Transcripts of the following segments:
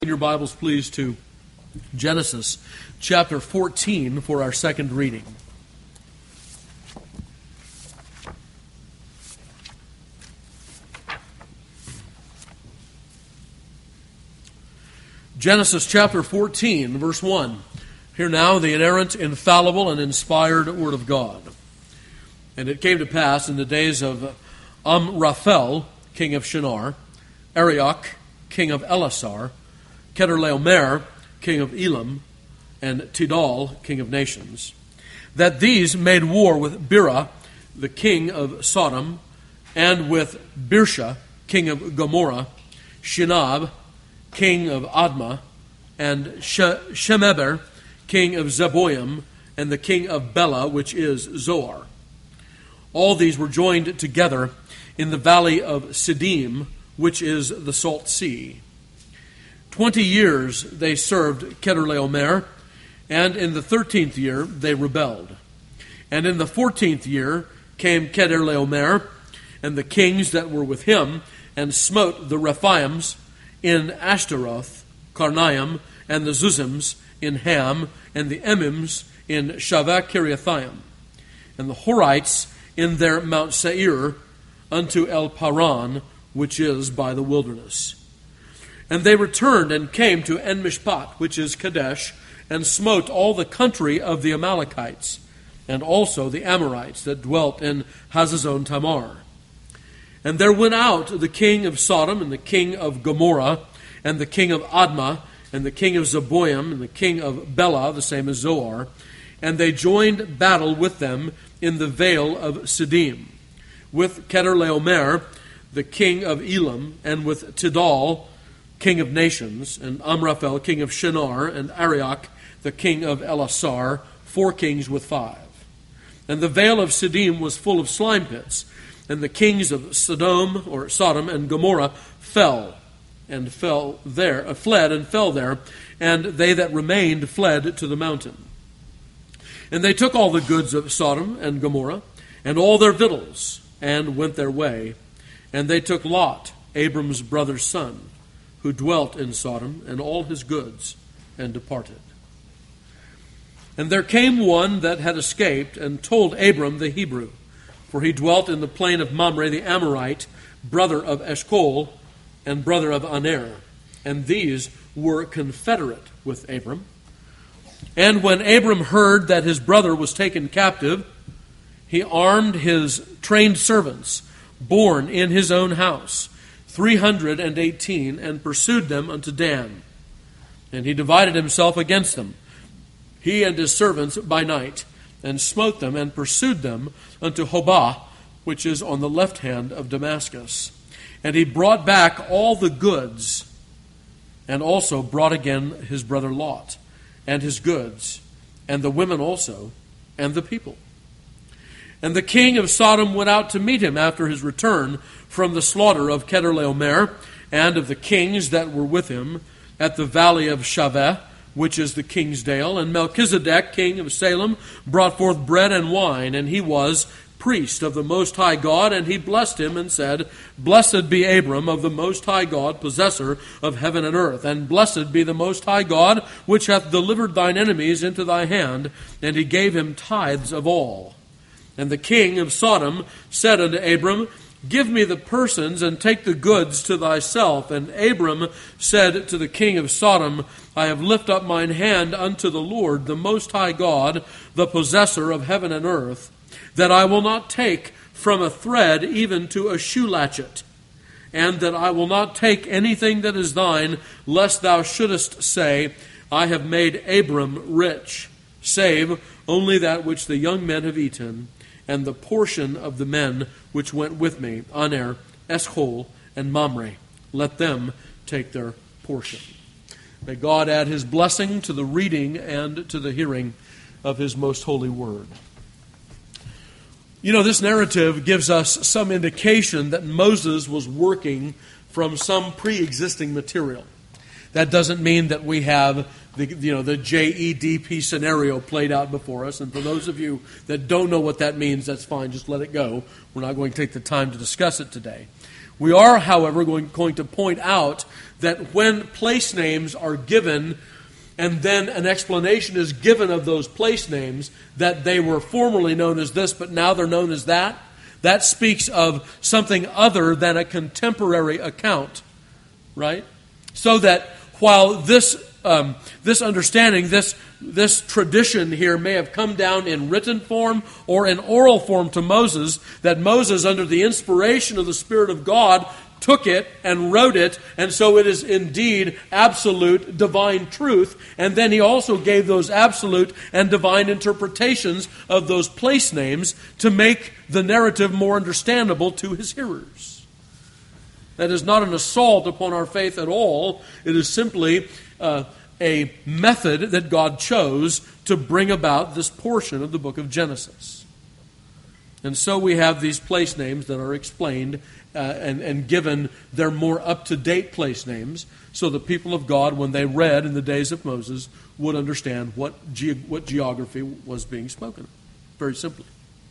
In your Bibles, please, to Genesis chapter 14 for our second reading. Genesis chapter 14, verse 1. Hear now the inerrant, infallible, and inspired Word of God. And it came to pass in the days of Amraphel, king of Shinar, Arioch, king of Elasar, Chedorlaomer, king of Elam, and Tidal, king of nations, that these made war with Bera, the king of Sodom, and with Birsha, king of Gomorrah, Shinab, king of Admah, and Shemeber, king of Zeboim, and the king of Bela, which is Zoar. All these were joined together in the valley of Siddim, which is the Salt Sea. 20 years they served Chedorlaomer, and in the 13th year they rebelled. And in the 14th year came Chedorlaomer and the kings that were with him, and smote the Rephaims in Ashtaroth, Karnaim, and the Zuzims in Ham, and the Emims in Shaveh Kiriathaim, and the Horites in their Mount Seir unto El Paran, which is by the wilderness. And they returned and came to En-Mishpat, which is Kadesh, and smote all the country of the Amalekites, and also the Amorites that dwelt in Hazazon Tamar. And there went out the king of Sodom, and the king of Gomorrah, and the king of Admah, and the king of Zeboim, and the king of Bela, the same as Zoar, and they joined battle with them in the vale of Siddim, with Chedorlaomer, the king of Elam, and with Tidal, king of nations, and Amraphel, king of Shinar, and Arioch, the king of Elasar, 4 kings with 5. And the vale of Siddim was full of slime pits, and the kings of Sodom and Gomorrah fled and fell there, and they that remained fled to the mountain. And they took all the goods of Sodom and Gomorrah, and all their victuals, and went their way. And they took Lot, Abram's brother's son, who dwelt in Sodom, and all his goods, and departed. And there came one that had escaped, and told Abram the Hebrew, for he dwelt in the plain of Mamre the Amorite, brother of Eshcol, and brother of Aner. And these were confederate with Abram. And when Abram heard that his brother was taken captive, he armed his trained servants, born in his own house, 318, and pursued them unto Dan. And he divided himself against them, he and his servants by night, and smote them, and pursued them unto Hobah, which is on the left hand of Damascus. And he brought back all the goods, and also brought again his brother Lot, and his goods, and the women also, and the people. And the king of Sodom went out to meet him after his return from the slaughter of Chedorlaomer, and of the kings that were with him, at the valley of Shaveh, which is the king's dale. And Melchizedek, king of Salem, brought forth bread and wine, and he was priest of the Most High God, and he blessed him and said, Blessed be Abram of the Most High God, possessor of heaven and earth, and blessed be the Most High God, which hath delivered thine enemies into thy hand. And he gave him tithes of all. And the king of Sodom said unto Abram, Give me the persons, and take the goods to thyself. And Abram said to the king of Sodom, I have lifted up mine hand unto the Lord, the Most High God, the possessor of heaven and earth, that I will not take from a thread even to a shoe latchet, and that I will not take anything that is thine, lest thou shouldest say, I have made Abram rich, save only that which the young men have eaten, and the portion of the men which went with me, Aner, Eshcol, and Mamre. Let them take their portion. May God add his blessing to the reading and to the hearing of his most holy word. You know, this narrative gives us some indication that Moses was working from some pre-existing material. That doesn't mean that we have the JEDP scenario played out before us. And for those of you that don't know what that means, that's fine. Just let it go. We're not going to take the time to discuss it today. We are, however, going to point out that when place names are given and then an explanation is given of those place names, that they were formerly known as this, but now they're known as that, that speaks of something other than a contemporary account, right? So that while this understanding, this tradition here may have come down in written form or in oral form to Moses, that Moses, under the inspiration of the Spirit of God, took it and wrote it, and so it is indeed absolute divine truth. And then he also gave those absolute and divine interpretations of those place names to make the narrative more understandable to his hearers. That is not an assault upon our faith at all. It is simply a method that God chose to bring about this portion of the book of Genesis. And so we have these place names that are explained and given their more up-to-date place names, so the people of God, when they read in the days of Moses, would understand what geography was being spoken of. Very simply.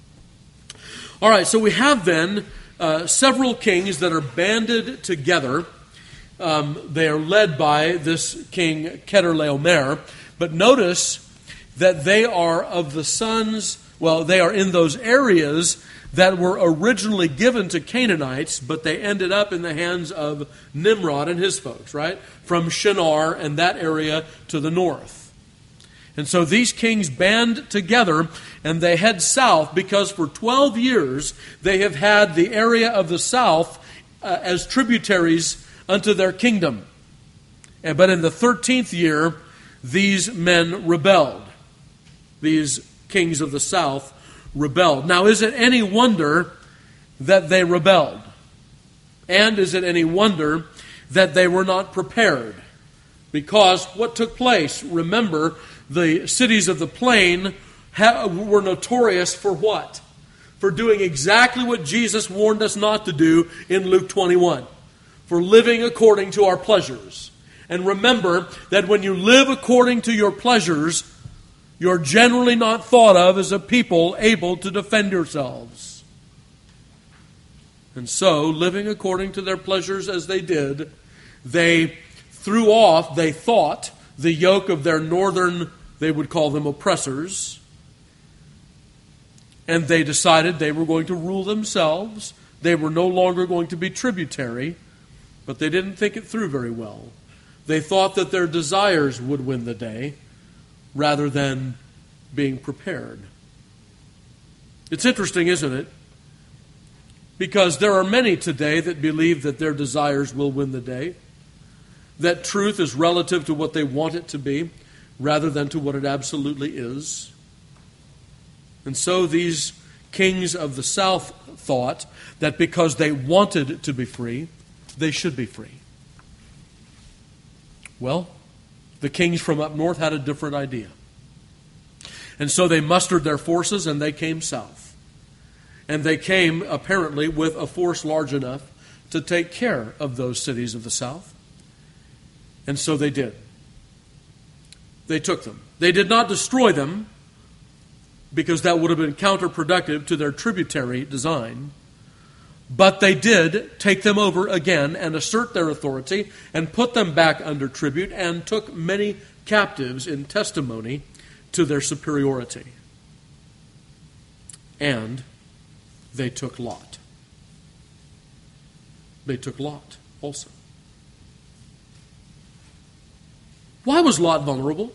All right, so we have then several kings that are banded together. They are led by this king Chedorlaomer. But notice that they are of the sons, they are in those areas that were originally given to Canaanites, but they ended up in the hands of Nimrod and his folks, right? From Shinar and that area to the north. And so these kings band together and they head south because for 12 years they have had the area of the south as tributaries unto their kingdom. But in the 13th year, these men rebelled. These kings of the south rebelled. Now, is it any wonder that they rebelled? And is it any wonder that they were not prepared? Because what took place? Remember, the cities of the plain were notorious for what? For doing exactly what Jesus warned us not to do in Luke 21. For living according to our pleasures. And remember that when you live according to your pleasures, you're generally not thought of as a people able to defend yourselves. And so, living according to their pleasures as they did, they threw off, they thought, the yoke of their northern, they would call them oppressors. And they decided they were going to rule themselves. They were no longer going to be tributary. But they didn't think it through very well. They thought that their desires would win the day rather than being prepared. It's interesting, isn't it? Because there are many today that believe that their desires will win the day, that truth is relative to what they want it to be rather than to what it absolutely is. And so these kings of the south thought that because they wanted to be free, they should be free. Well, the kings from up north had a different idea. And so they mustered their forces and they came south. And they came, apparently, with a force large enough to take care of those cities of the south. And so they did. They took them. They did not destroy them, because that would have been counterproductive to their tributary design. But they did take them over again and assert their authority and put them back under tribute and took many captives in testimony to their superiority. And they took Lot. They took Lot also. Why was Lot vulnerable?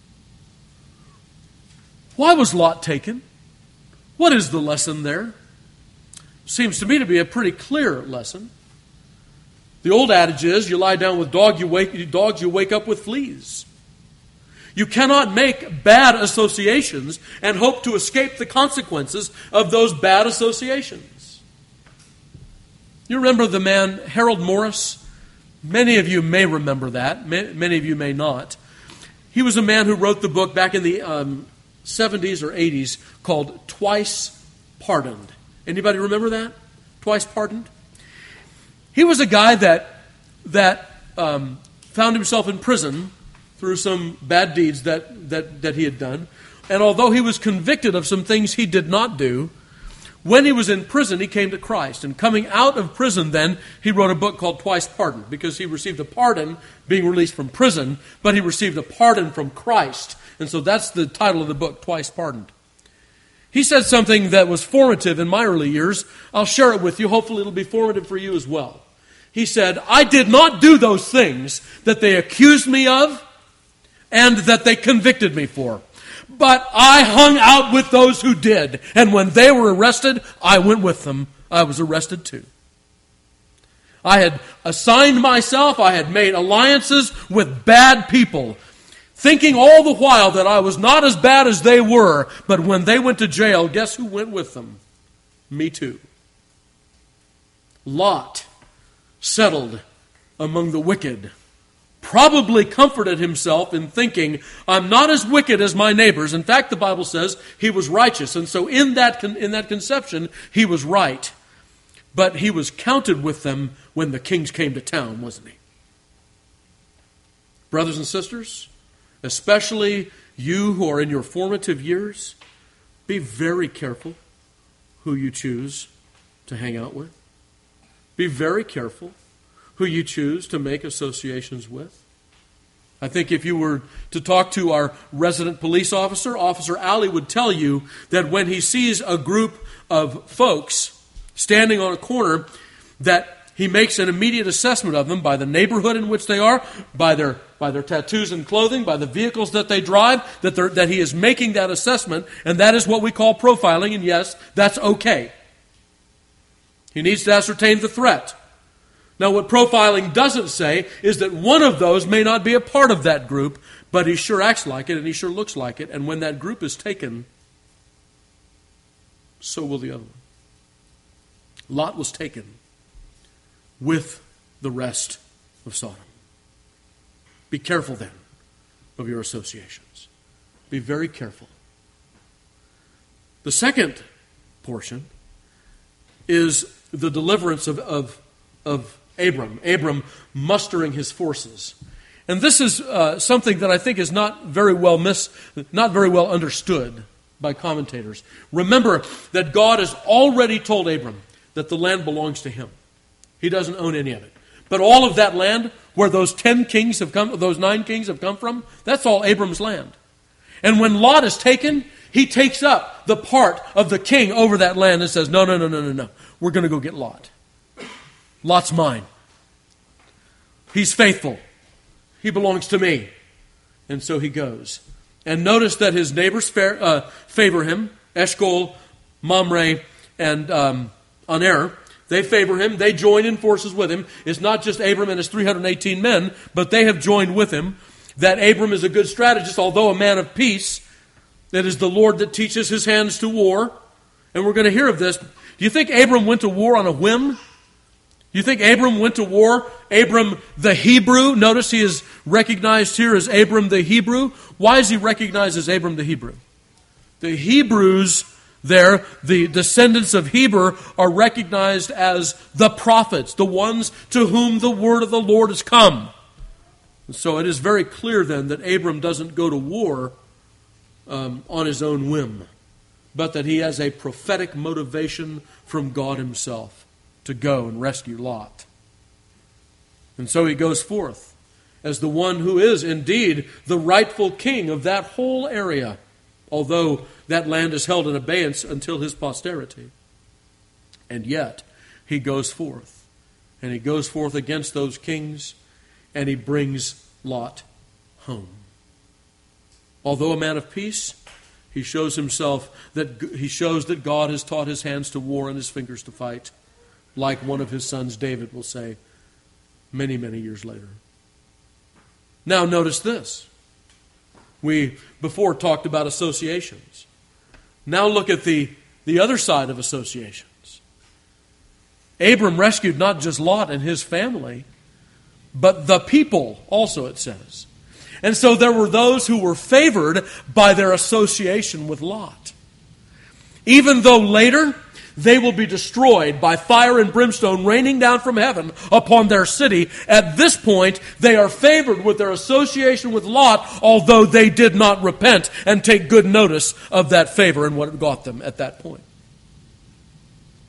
Why was Lot taken? What is the lesson there? Seems to me to be a pretty clear lesson. The old adage is, you lie down with dogs, you wake up with fleas. You cannot make bad associations and hope to escape the consequences of those bad associations. You remember the man Harold Morris? Many of you may remember that. Many of you may not. He was a man who wrote the book back in the 70s or 80s called Twice Pardoned. Anybody remember that? Twice Pardoned? He was a guy that found himself in prison through some bad deeds that he had done. And although he was convicted of some things he did not do, When he was in prison, he came to Christ. And coming out of prison then, he wrote a book called Twice Pardoned, because he received a pardon being released from prison, but he received a pardon from Christ. And so that's the title of the book, Twice Pardoned. He said something that was formative in my early years. I'll share it with you. Hopefully it'll be formative for you as well. He said, I did not do those things that they accused me of and that they convicted me for. But I hung out with those who did. And when they were arrested, I went with them. I was arrested too. I had assigned myself, I had made alliances with bad people, thinking all the while that I was not as bad as they were. But when they went to jail, guess who went with them? Me too. Lot settled among the wicked, probably comforted himself in thinking, I'm not as wicked as my neighbors. In fact, the Bible says he was righteous. And so in that conception, he was right. But he was counted with them when the kings came to town, wasn't he? Brothers and sisters, especially you who are in your formative years, be very careful who you choose to hang out with. Be very careful who you choose to make associations with. I think if you were to talk to our resident police officer, Officer Alley would tell you that when he sees a group of folks standing on a corner, that he makes an immediate assessment of them by the neighborhood in which they are, by their tattoos and clothing, by the vehicles that they drive, that he is making that assessment, and that is what we call profiling, and yes, that's okay. He needs to ascertain the threat. Now, what profiling doesn't say is that one of those may not be a part of that group, but he sure acts like it and he sure looks like it, and when that group is taken, so will the other one. Lot was taken with the rest of Sodom. Be careful then of your associations. Be very careful. The second portion is the deliverance of Abram mustering his forces. And this is something that I think is not very well understood by commentators. Remember that God has already told Abram that the land belongs to him. He doesn't own any of it. But all of that land where those 9 kings have come from, that's all Abram's land. And when Lot is taken, he takes up the part of the king over that land and says, no. We're going to go get Lot. Lot's mine. He's faithful. He belongs to me. And so he goes. And notice that his neighbors favor him. Eshcol, Mamre, and Aner. They favor him. They join in forces with him. It's not just Abram and his 318 men, but they have joined with him. That Abram is a good strategist, although a man of peace. That is the Lord that teaches his hands to war. And we're going to hear of this. Do you think Abram went to war on a whim? You think Abram went to war? Abram the Hebrew. Notice he is recognized here as Abram the Hebrew. Why is he recognized as Abram the Hebrew? The Hebrews there, the descendants of Heber, are recognized as the prophets, the ones to whom the word of the Lord has come. So it is very clear then that Abram doesn't go to war on his own whim, but that he has a prophetic motivation from God himself to go and rescue Lot. And so he goes forth as the one who is indeed the rightful king of that whole area, although that land is held in abeyance until his posterity. And yet, he goes forth. And he goes forth against those kings, and he brings Lot home. Although a man of peace, he shows that God has taught his hands to war and his fingers to fight, like one of his sons, David, will say many, many years later. Now notice this. We before talked about associations. Now look at the other side of associations. Abram rescued not just Lot and his family, but the people also, it says. And so there were those who were favored by their association with Lot. Even though later they will be destroyed by fire and brimstone raining down from heaven upon their city, at this point they are favored with their association with Lot, although they did not repent and take good notice of that favor and what it got them at that point.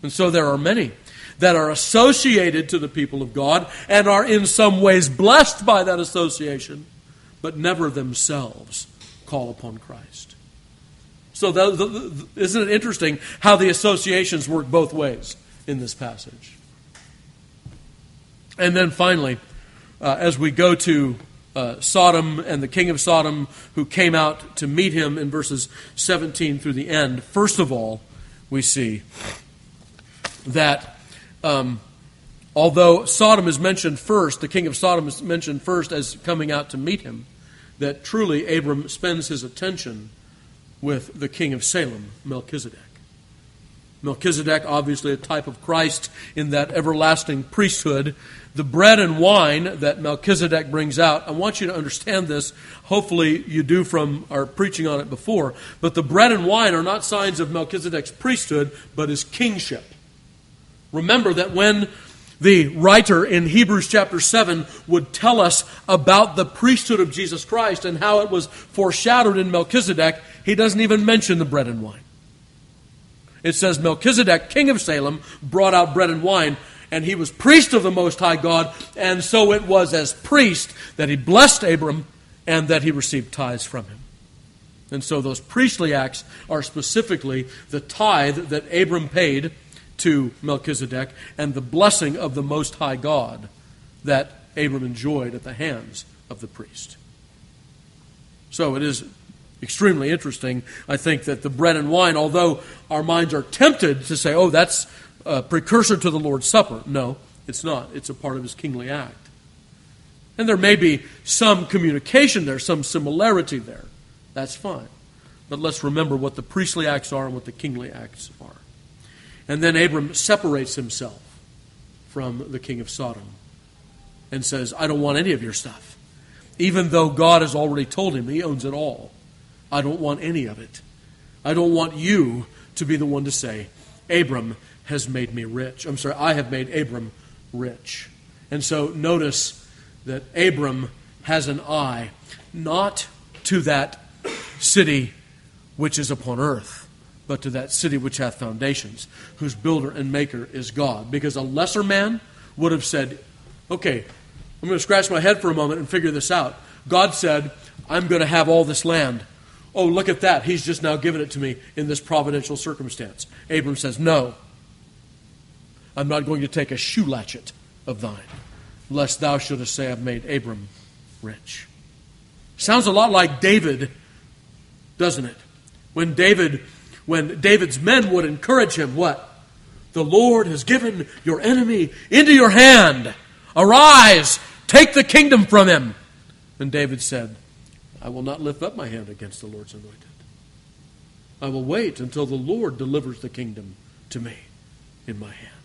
And so there are many that are associated to the people of God and are in some ways blessed by that association, but never themselves call upon Christ. So isn't it interesting how the associations work both ways in this passage? And then finally, as we go to Sodom and the king of Sodom who came out to meet him in verses 17 through the end, first of all, we see that although Sodom is mentioned first, the king of Sodom is mentioned first as coming out to meet him, that truly Abram spends his attention with the king of Salem, Melchizedek. Melchizedek, obviously a type of Christ in that everlasting priesthood. The bread and wine that Melchizedek brings out, I want you to understand this. Hopefully you do from our preaching on it before. But the bread and wine are not signs of Melchizedek's priesthood, but his kingship. Remember that when the writer in Hebrews chapter 7 would tell us about the priesthood of Jesus Christ and how it was foreshadowed in Melchizedek, he doesn't even mention the bread and wine. It says Melchizedek, king of Salem, brought out bread and wine, and he was priest of the Most High God, and so it was as priest that he blessed Abram and that he received tithes from him. And so those priestly acts are specifically the tithe that Abram paid to Melchizedek and the blessing of the Most High God that Abram enjoyed at the hands of the priest. So it is extremely interesting, I think, that the bread and wine, although our minds are tempted to say, oh, that's a precursor to the Lord's Supper. No, it's not. It's a part of his kingly act. And there may be some communication there, some similarity there. That's fine. But let's remember what the priestly acts are and what the kingly acts are. And then Abram separates himself from the king of Sodom and says, I don't want any of your stuff. Even though God has already told him he owns it all. I don't want any of it. I don't want you to be the one to say, Abram has made me rich. I have made Abram rich. And so notice that Abram has an eye not to that city which is upon earth, but to that city which hath foundations, whose builder and maker is God. Because a lesser man would have said, okay, I'm going to scratch my head for a moment and figure this out. God said, I'm going to have all this land. Oh, look at that. He's just now given it to me in this providential circumstance. Abram says, no, I'm not going to take a shoe latchet of thine, lest thou shouldest say, I've made Abram rich. Sounds a lot like David, doesn't it? When David's men would encourage him, what? The Lord has given your enemy into your hand. Arise, take the kingdom from him. And David said, I will not lift up my hand against the Lord's anointed. I will wait until the Lord delivers the kingdom to me in my hand.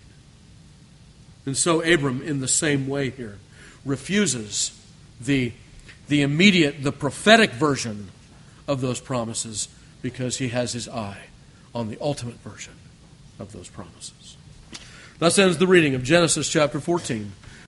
And so Abram, in the same way here, refuses the immediate, the prophetic version of those promises because he has his eye on the ultimate version of those promises. Thus ends the reading of Genesis chapter 14.